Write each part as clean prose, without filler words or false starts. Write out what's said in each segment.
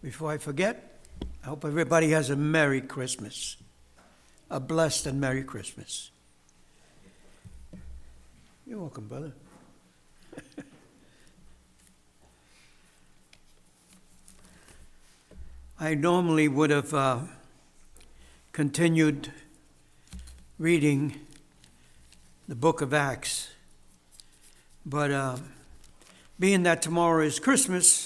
Before I forget, I hope everybody has a Merry Christmas, a blessed and Merry Christmas. You're welcome, brother. I normally would have continued reading the book of Acts, but being that tomorrow is Christmas,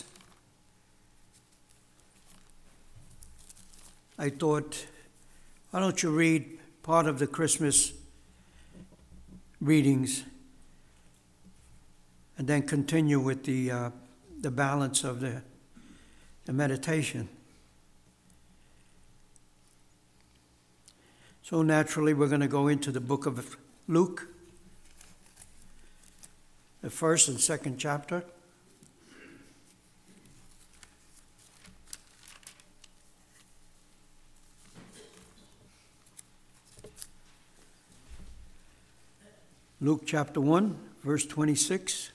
I thought, why don't you read part of the Christmas readings and then continue with the balance of the meditation. So naturally, we're going to go into the book of Luke, the first and second chapter. Luke chapter 1, verse 26.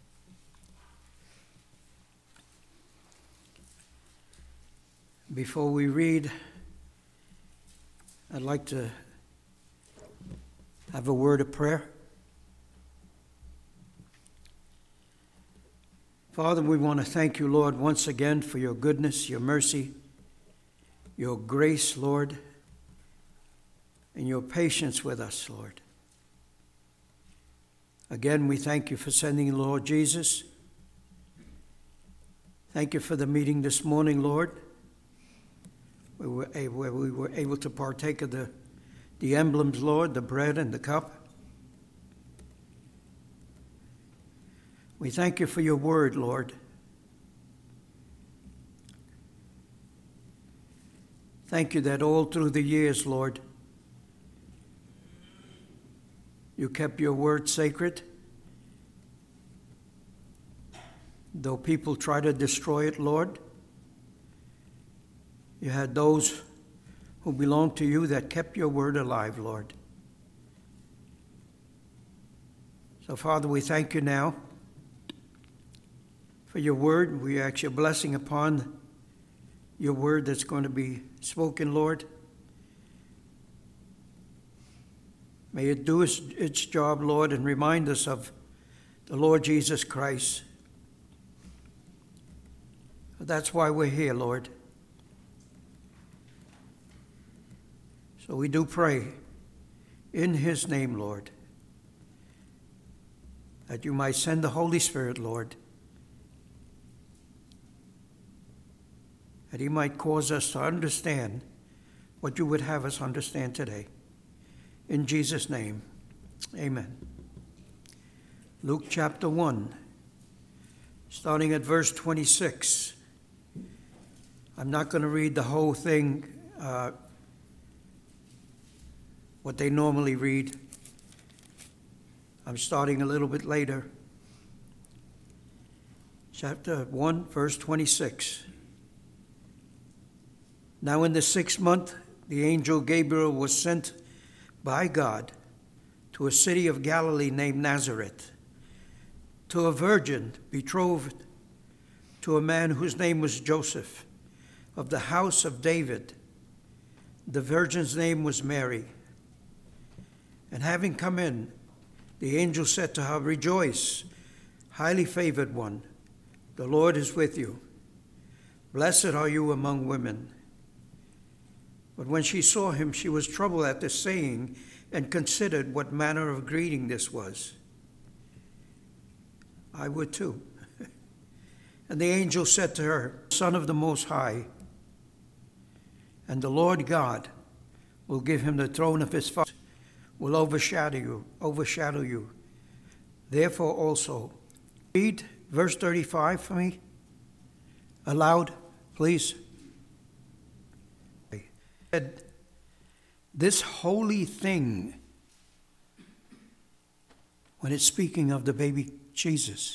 Before we read, I'd like to have a word of prayer. Father, we want to thank you, Lord, once again for your goodness, your mercy, your grace, Lord, and your patience with us, Lord. Again, we thank you for sending the Lord Jesus. Thank you for the meeting this morning, Lord, where we were able to partake of the emblems, Lord, the bread and the cup. We thank you for your word, Lord. Thank you that all through the years, Lord, you kept your word sacred. Though people try to destroy it, Lord, you had those who belonged to you that kept your word alive, Lord. So, Father, we thank you now for your word. We ask your blessing upon your word that's going to be spoken, Lord. May it do its job, Lord, and remind us of the Lord Jesus Christ. That's why we're here, Lord. So we do pray in his name, Lord, that you might send the Holy Spirit, Lord, that he might cause us to understand what you would have us understand today. In Jesus' name, amen. Luke chapter 1, starting at verse 26. I'm not going to read the whole thing, what they normally read. I'm starting a little bit later. Chapter 1, verse 26. Now in the 6th month, the angel Gabriel was sent by God to a city of Galilee named Nazareth, to a virgin betrothed to a man whose name was Joseph, of the house of David. The virgin's name was Mary. And having come in, the angel said to her, "Rejoice, highly favored one, the Lord is with you. Blessed are you among women." But when she saw him, she was troubled at this saying and considered what manner of greeting this was. I would too. And the angel said to her, "Son of the Most High, and the Lord God will give him the throne of his father, will overshadow you. Therefore also." Read verse 35 for me. Aloud, please. This holy thing, when it's speaking of the baby Jesus,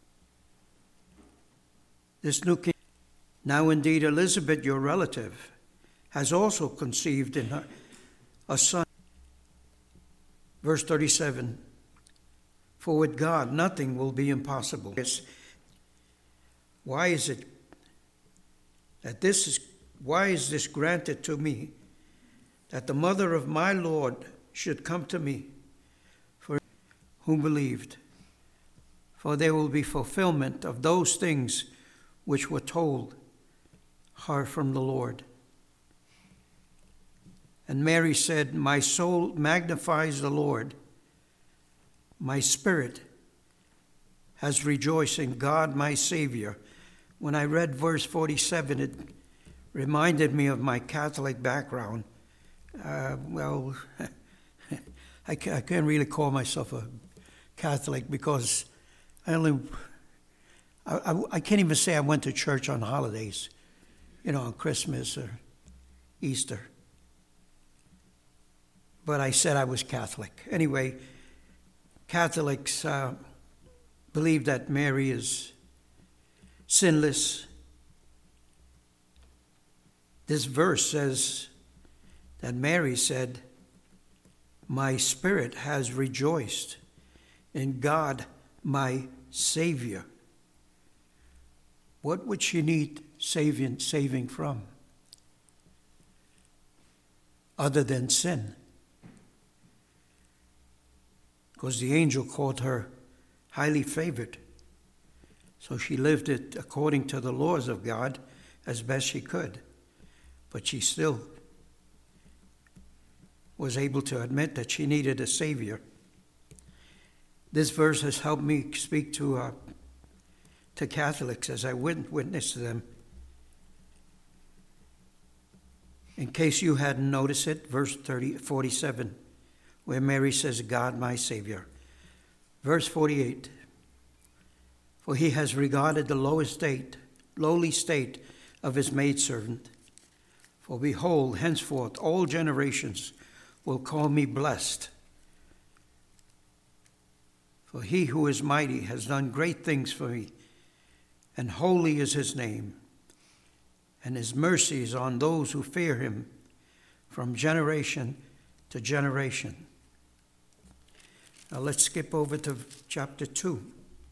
this new king. Now indeed Elizabeth, your relative, has also conceived in her a son. Verse 37, for with God nothing will be impossible. Why is it why is this granted to me, that the mother of my Lord should come to me, for whom believed? For there will be fulfillment of those things which were told her from the Lord. And Mary said, my soul magnifies the Lord. My spirit has rejoiced in God my Savior. When I read verse 47, it reminded me of my Catholic background. I can't really call myself a Catholic because I can't even say I went to church on holidays, on Christmas or Easter. But I said I was Catholic. Anyway, Catholics believe that Mary is sinless. This verse says that Mary said, my spirit has rejoiced in God, my Savior. What would she need saving from other than sin? Because the angel called her highly favored. So she lived it according to the laws of God as best she could. But she still was able to admit that she needed a Savior. This verse has helped me speak to Catholics as I witness to them. In case you hadn't noticed it, verse 47, where Mary says, God my Savior. Verse 48, for he has regarded the lowly state of his maidservant. For behold, henceforth all generations will call me blessed. For he who is mighty has done great things for me, and holy is his name, and his mercy is on those who fear him from generation to generation. Now let's skip over to chapter 2.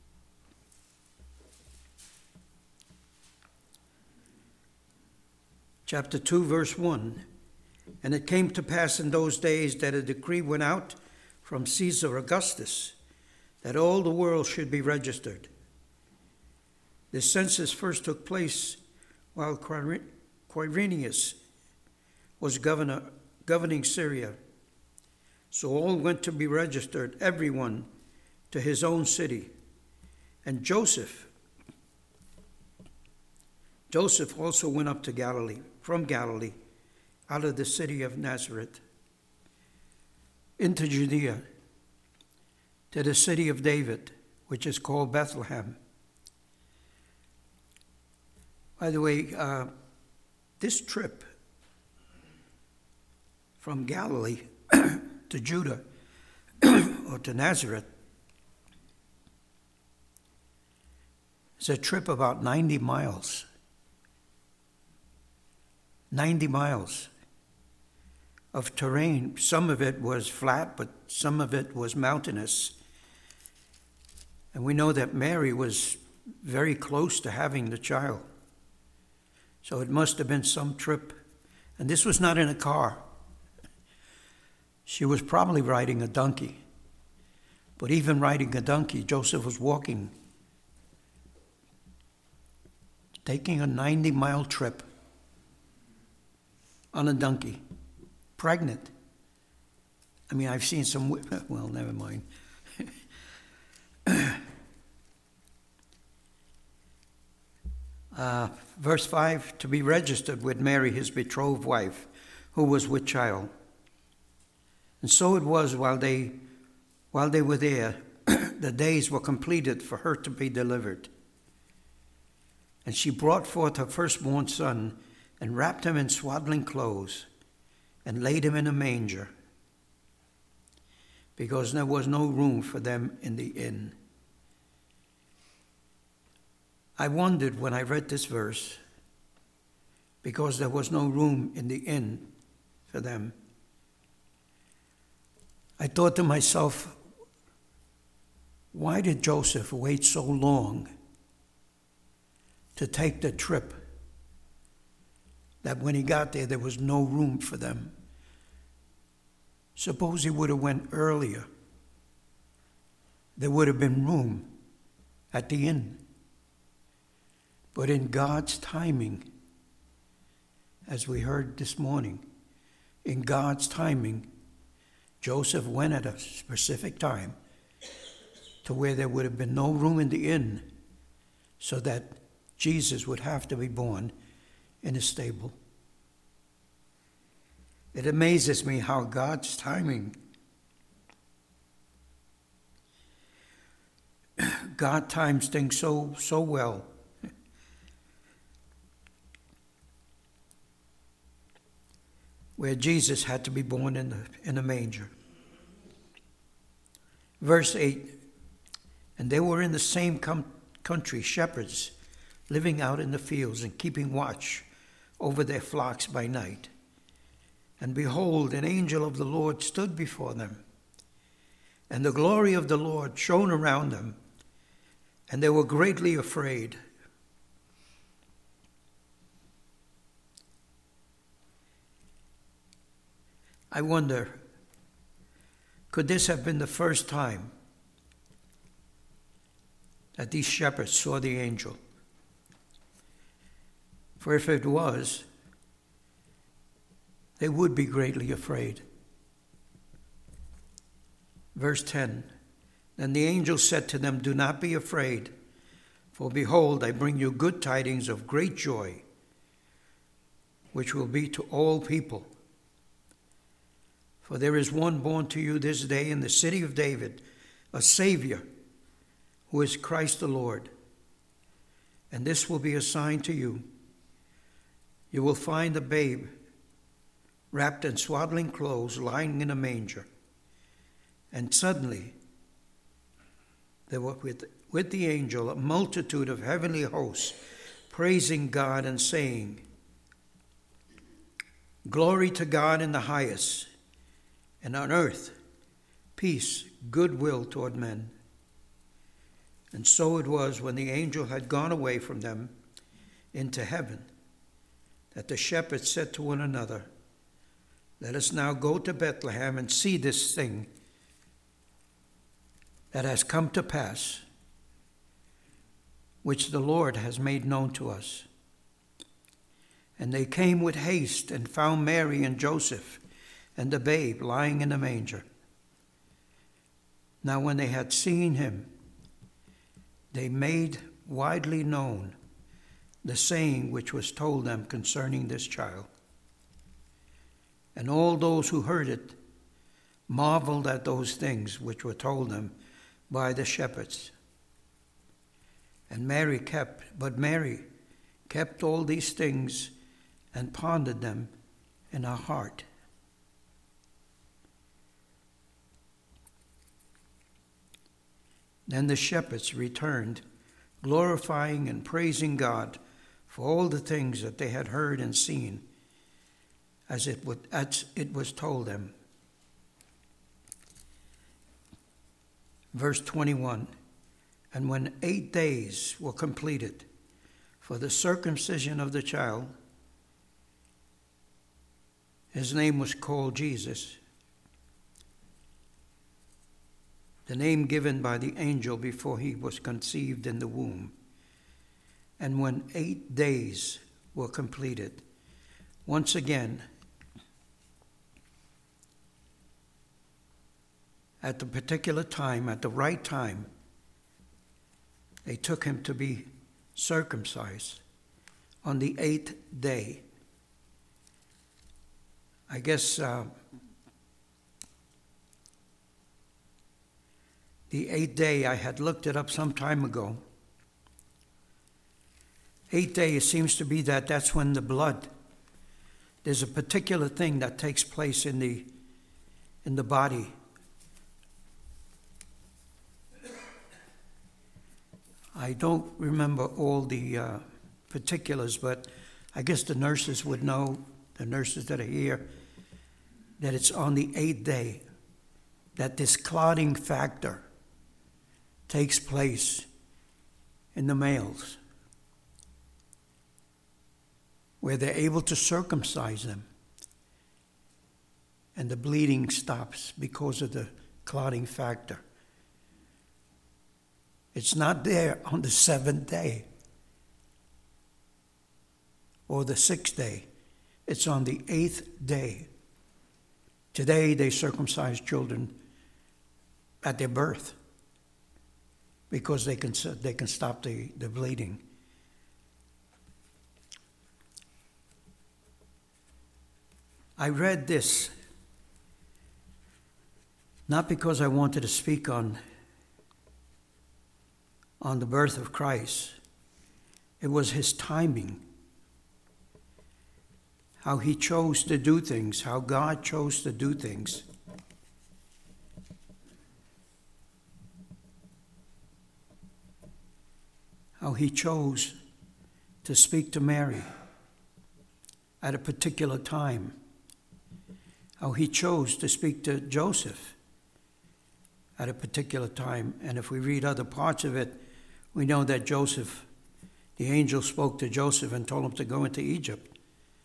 Chapter 2, verse 1. And it came to pass in those days that a decree went out from Caesar Augustus that all the world should be registered. The census first took place while Quirinius was governing Syria. So all went to be registered, everyone to his own city. And Joseph also went up to Galilee, from Galilee, out of the city of Nazareth, into Judea, to the city of David, which is called Bethlehem. By the way, this trip from Galilee to Judah or to Nazareth is a trip about 90 miles. 90 miles of terrain. Some of it was flat, but some of it was mountainous. And we know that Mary was very close to having the child. So it must have been some trip. And this was not in a car. She was probably riding a donkey. But even riding a donkey, Joseph was walking, taking a 90-mile trip on a donkey, pregnant. I mean, I've seen some, well, never mind. Verse 5, to be registered with Mary, his betrothed wife, who was with child. And so it was while they were there, the days were completed for her to be delivered. And she brought forth her firstborn son, and wrapped him in swaddling clothes, and laid him in a manger, because there was no room for them in the inn. I wondered when I read this verse, because there was no room in the inn for them. I thought to myself, why did Joseph wait so long to take the trip that when he got there was no room for them. Suppose he would have went earlier. There would have been room at the inn. But in God's timing, as we heard this morning, in God's timing, Joseph went at a specific time to where there would have been no room in the inn, so that Jesus would have to be born in a stable. It amazes me how God's timing, God times things so well. Where Jesus had to be born in a manger. Verse 8, and they were in the same country, shepherds, living out in the fields and keeping watch over their flocks by night. And behold, an angel of the Lord stood before them, and the glory of the Lord shone around them, and they were greatly afraid. I wonder, could this have been the first time that these shepherds saw the angel? For if it was, they would be greatly afraid. Verse 10, then the angel said to them, do not be afraid, for behold, I bring you good tidings of great joy, which will be to all people. For there is one born to you this day in the city of David, a Savior, who is Christ the Lord. And this will be a sign to you. You will find a babe wrapped in swaddling clothes, lying in a manger. And suddenly there were with the angel a multitude of heavenly hosts, praising God and saying, glory to God in the highest, and on earth, peace, goodwill toward men. And so it was when the angel had gone away from them into heaven, that the shepherds said to one another, let us now go to Bethlehem and see this thing that has come to pass, which the Lord has made known to us. And they came with haste and found Mary and Joseph and the babe lying in a manger. Now when they had seen him, they made widely known the saying which was told them concerning this child. And all those who heard it marveled at those things which were told them by the shepherds. And Mary kept all these things and pondered them in her heart. Then the shepherds returned, glorifying and praising God for all the things that they had heard and seen, as it was told them. Verse 21, and when 8 days were completed for the circumcision of the child, his name was called Jesus, the name given by the angel before he was conceived in the womb. And when 8 days were completed, once again, at the particular time, at the right time, they took him to be circumcised on the 8th day. I guess the 8th day, I had looked it up some time ago. 8th day, it seems to be that's when the blood, there's a particular thing that takes place in the body. I don't remember all the particulars, but I guess the nurses would know, the nurses that are here, that it's on the 8th day that this clotting factor takes place in the males. where they're able to circumcise them. And the bleeding stops because of the clotting factor. It's not there on the 7th day or the 6th day. It's on the 8th day. Today they circumcise children at their birth because they can stop the bleeding. I read this not because I wanted to speak on the birth of Christ. It was his timing, how he chose to do things, how God chose to do things. How he chose to speak to Mary at a particular time. How he chose to speak to Joseph at a particular time. And if we read other parts of it, we know that Joseph, the angel spoke to Joseph and told him to go into Egypt.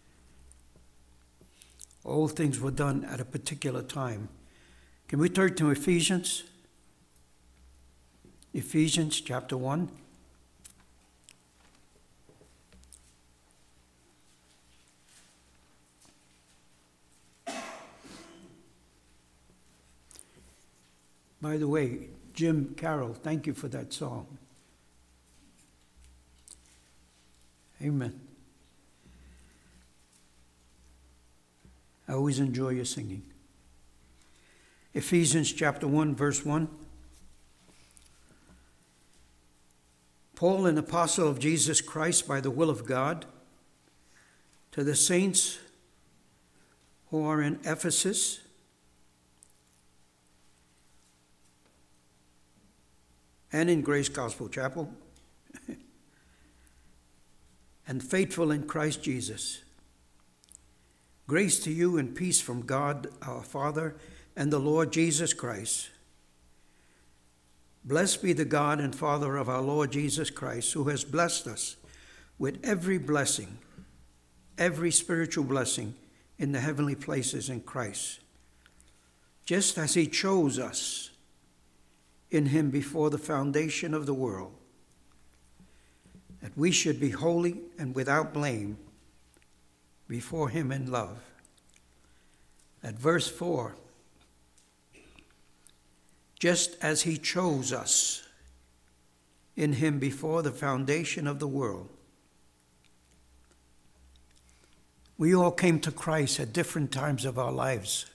All things were done at a particular time. Can we turn to Ephesians? Ephesians chapter 1. By the way, Jim Carroll, thank you for that song. Amen. I always enjoy your singing. Ephesians chapter 1, verse 1. Paul, an apostle of Jesus Christ by the will of God, to the saints who are in Ephesus, and in Grace Gospel Chapel, and faithful in Christ Jesus. Grace to you and peace from God our Father and the Lord Jesus Christ. Blessed be the God and Father of our Lord Jesus Christ, who has blessed us with every blessing, every spiritual blessing in the heavenly places in Christ, just as he chose us in him before the foundation of the world, that we should be holy and without blame before him in love. At verse 4, just as he chose us in him before the foundation of the world. We all came to Christ at different times of our lives.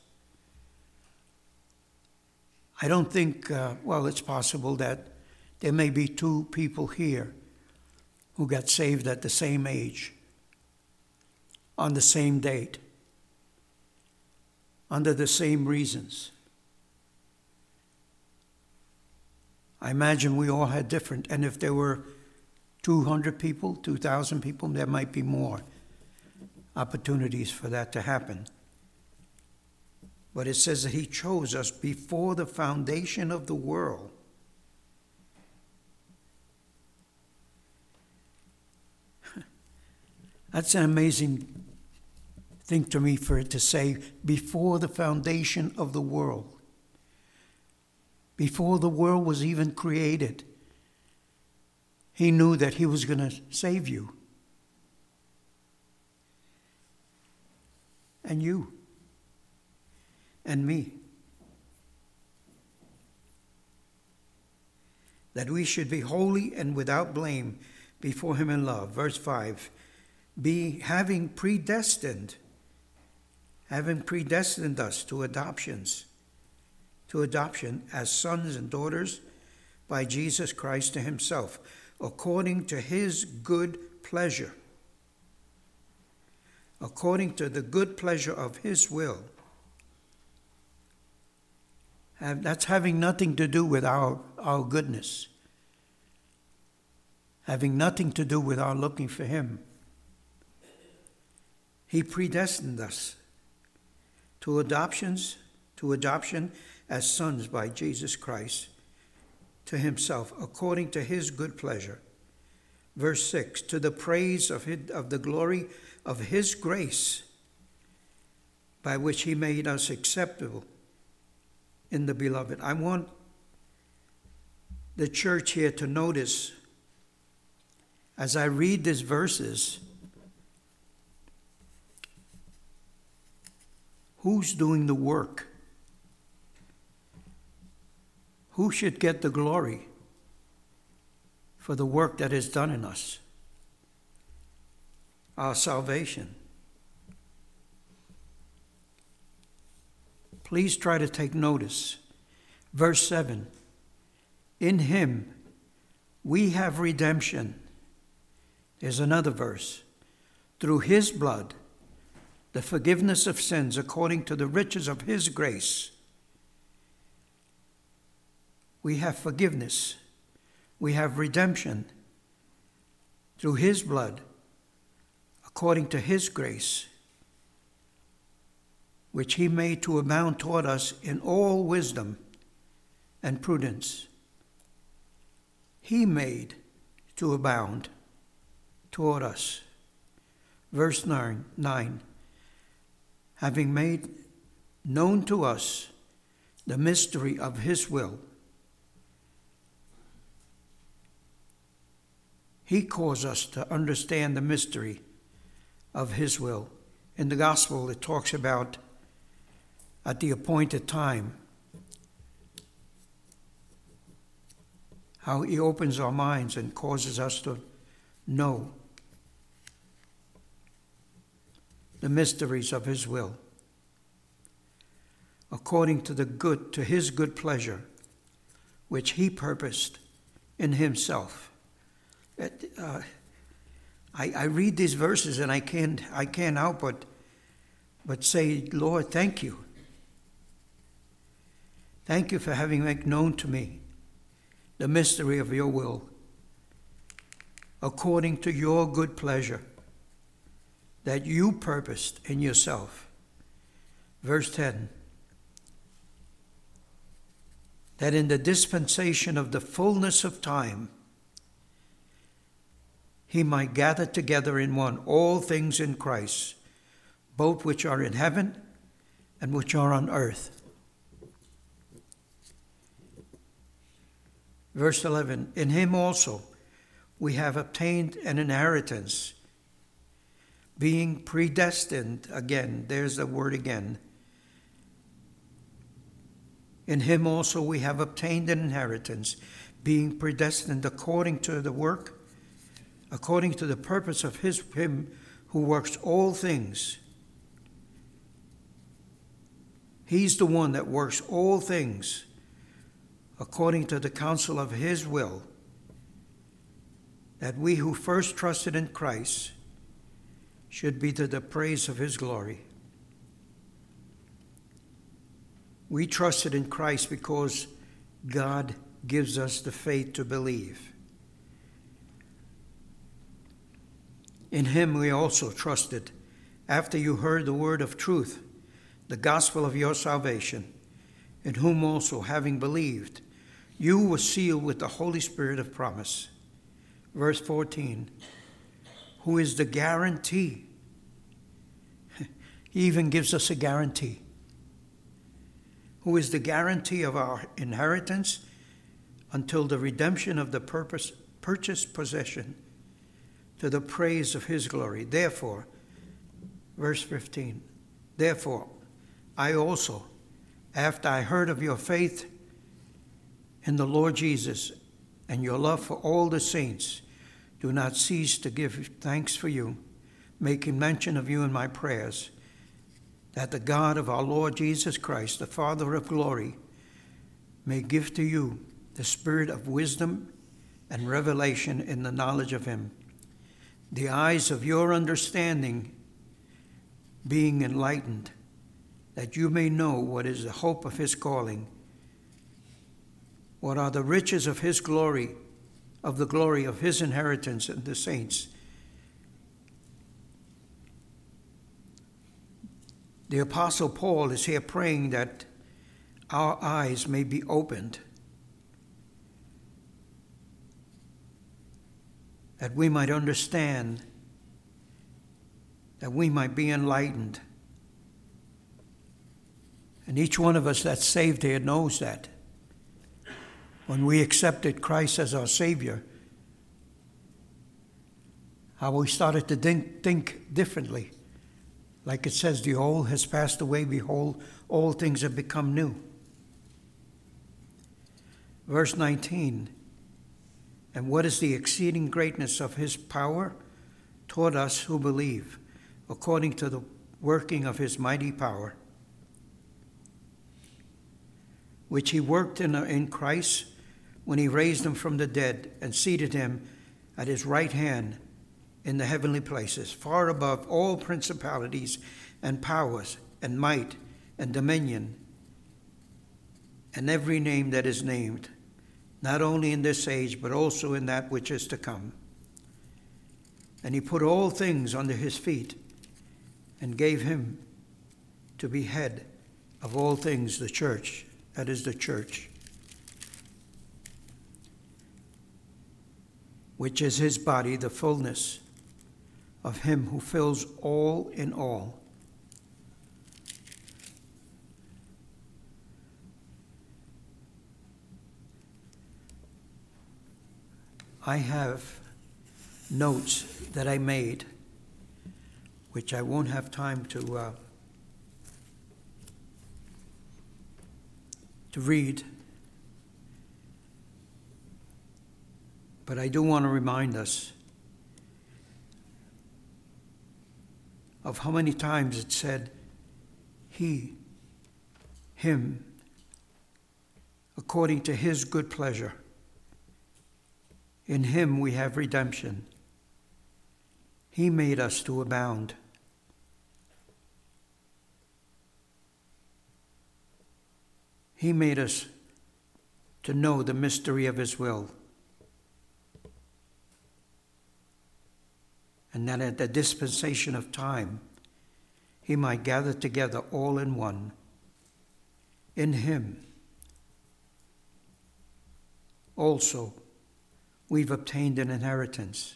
I don't think, it's possible that there may be two people here who got saved at the same age, on the same date, under the same reasons. I imagine we all had different, and if there were 200 people, 2,000 people, there might be more opportunities for that to happen. But it says that he chose us before the foundation of the world. That's an amazing thing to me for it to say, before the foundation of the world. Before the world was even created, he knew that he was going to save you. And you. And me. That we should be holy and without blame before him in love. Verse 5. Having predestined us to adoption as sons and daughters by Jesus Christ to himself, according to his good pleasure, according to the good pleasure of his will. That's having nothing to do with our goodness, having nothing to do with our looking for him. He predestined us to adoption as sons by Jesus Christ to himself, according to his good pleasure, Verse 6, to the praise of the glory of his grace, by which he made us acceptable in the beloved. I want the church here to notice, as I read these verses, who's doing the work? Who should get the glory for the work that is done in us? Our salvation. Please try to take notice. Verse 7, in him we have redemption. There's another verse. Through his blood, the forgiveness of sins according to the riches of his grace. We have forgiveness. We have redemption through his blood according to his grace, which he made to abound toward us in all wisdom and prudence. He made to abound toward us. Verse 9, having made known to us the mystery of his will. He caused us to understand the mystery of his will. In the gospel, it talks about at the appointed time, how he opens our minds and causes us to know the mysteries of his will, according to his good pleasure, which he purposed in himself. I read these verses and I can't help but say, Lord, thank you. Thank you for having made known to me the mystery of your will, according to your good pleasure that you purposed in yourself. Verse 10, that in the dispensation of the fullness of time, he might gather together in one all things in Christ, both which are in heaven and which are on earth. Verse 11, in him also we have obtained an inheritance, being predestined. Again, there's the word again. In him also we have obtained an inheritance, being predestined according to the purpose of him who works all things. He's the one that works all things according to the counsel of his will, that we who first trusted in Christ should be to the praise of his glory. We trusted in Christ because God gives us the faith to believe. In him we also trusted, after you heard the word of truth, the gospel of your salvation, in whom also, having believed, you were sealed with the Holy Spirit of promise. Verse 14, who is the guarantee. He even gives us a guarantee. Who is the guarantee of our inheritance until the redemption of the purchased possession, to the praise of his glory. Therefore, verse 15, therefore, I also, after I heard of your faith in the Lord Jesus and your love for all the saints, do not cease to give thanks for you, making mention of you in my prayers, that the God of our Lord Jesus Christ, the Father of glory, may give to you the spirit of wisdom and revelation in the knowledge of him, the eyes of your understanding being enlightened, that you may know what is the hope of his calling, what are the riches of his glory, of the glory of his inheritance in the saints. The Apostle Paul is here praying that our eyes may be opened, that we might understand, that we might be enlightened. And each one of us that's saved here knows that. When we accepted Christ as our Savior, how we started to think differently. Like it says, the old has passed away, behold, all things have become new. Verse 19, and what is the exceeding greatness of his power toward us who believe, according to the working of his mighty power, which he worked in Christ when he raised him from the dead and seated him at his right hand in the heavenly places, far above all principalities and powers and might and dominion and every name that is named, not only in this age, but also in that which is to come. And he put all things under his feet and gave him to be head of all things, the church. That is the church, which is his body, the fullness of him who fills all in all. I have notes that I made, which I won't have time to read. But I do want to remind us of how many times it said, he, him, according to his good pleasure. In him we have redemption. He made us to abound. He made us to know the mystery of his will. And that at the dispensation of time, he might gather together all in one. In him also we've obtained an inheritance.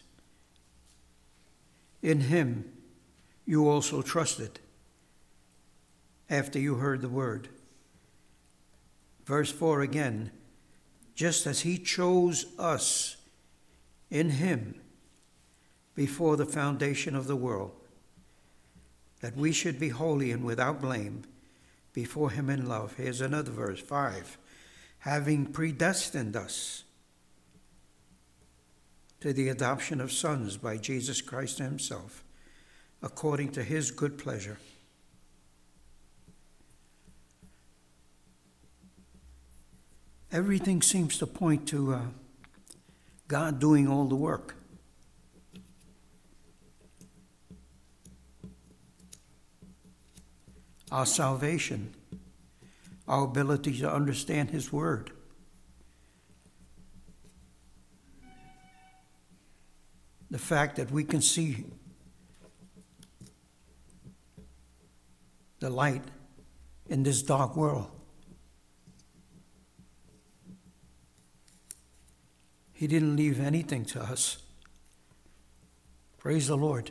In him you also trusted after you heard the word. Verse 4 again, just as he chose us in him before the foundation of the world, that we should be holy and without blame before him in love. Here's another verse, 5. Having predestined us to the adoption of sons by Jesus Christ himself, according to his good pleasure. Everything seems to point to God doing all the work. Our salvation, our ability to understand his word, the fact that we can see the light in this dark world. He didn't leave anything to us. Praise the Lord.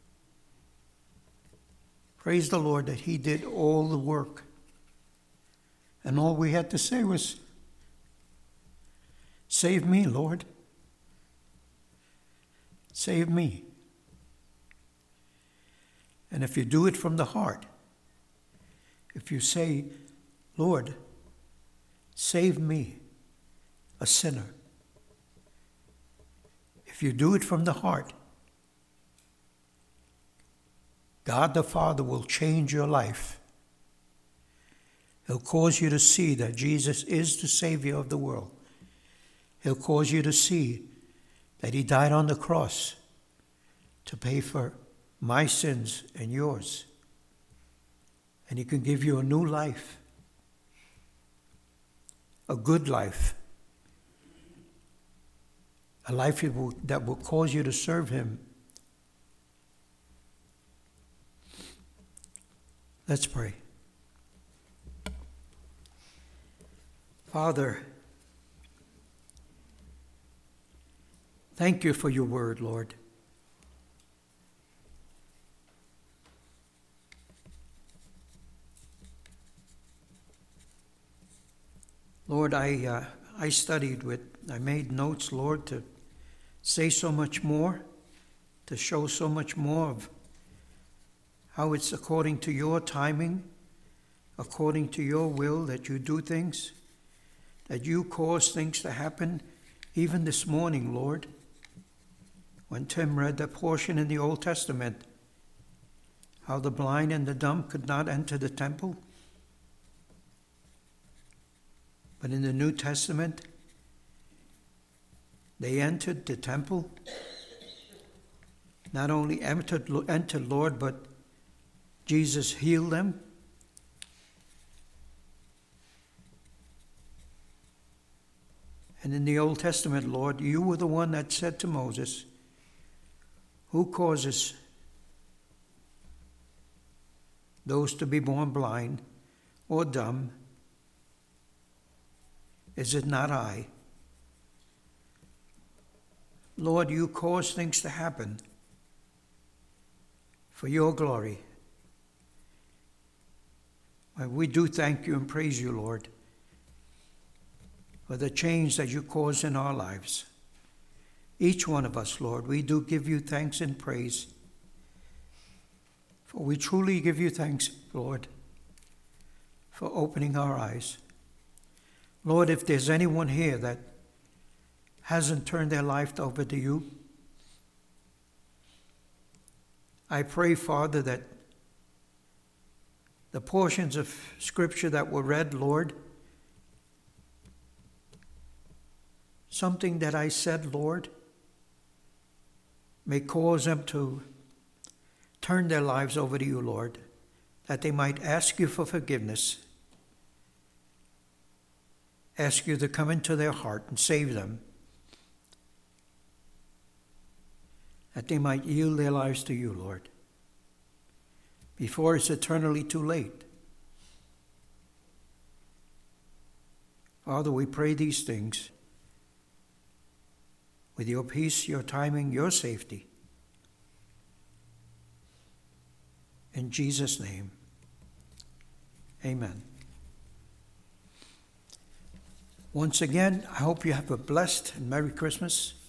Praise the Lord that he did all the work. And all we had to say was, save me, Lord. Save me. And if you do it from the heart, if you say, Lord, save me, a sinner. If you do it from the heart, God the Father will change your life. He'll cause you to see that Jesus is the Savior of the world. He'll cause you to see that he died on the cross to pay for my sins and yours. And he can give you a new life, a good life, a life that will cause you to serve him. Let's pray. Father, Thank you for your word, Lord. Lord, I made notes, Lord, to say so much more, to show so much more of how it's according to your timing, according to your will that you do things, that you cause things to happen. Even this morning, Lord, when Tim read that portion in the Old Testament, how the blind and the dumb could not enter the temple. But in the New Testament, they entered the temple. Not only entered, Lord, but Jesus healed them. And in the Old Testament, Lord, you were the one that said to Moses, who causes those to be born blind or dumb? Is it not I? Lord, you cause things to happen for your glory. And we do thank you and praise you, Lord, for the change that you cause in our lives. Each one of us, Lord, we do give you thanks and praise. For we truly give you thanks, Lord, for opening our eyes. Lord, if there's anyone here that hasn't turned their life over to you, I pray, Father, that the portions of Scripture that were read, Lord, something that I said, Lord, may cause them to turn their lives over to you, Lord, that they might ask you for forgiveness, ask you to come into their heart and save them, that they might yield their lives to you, Lord, before it's eternally too late. Father, we pray these things with your peace, your timing, your safety. In Jesus' name, amen. Once again, I hope you have a blessed and Merry Christmas.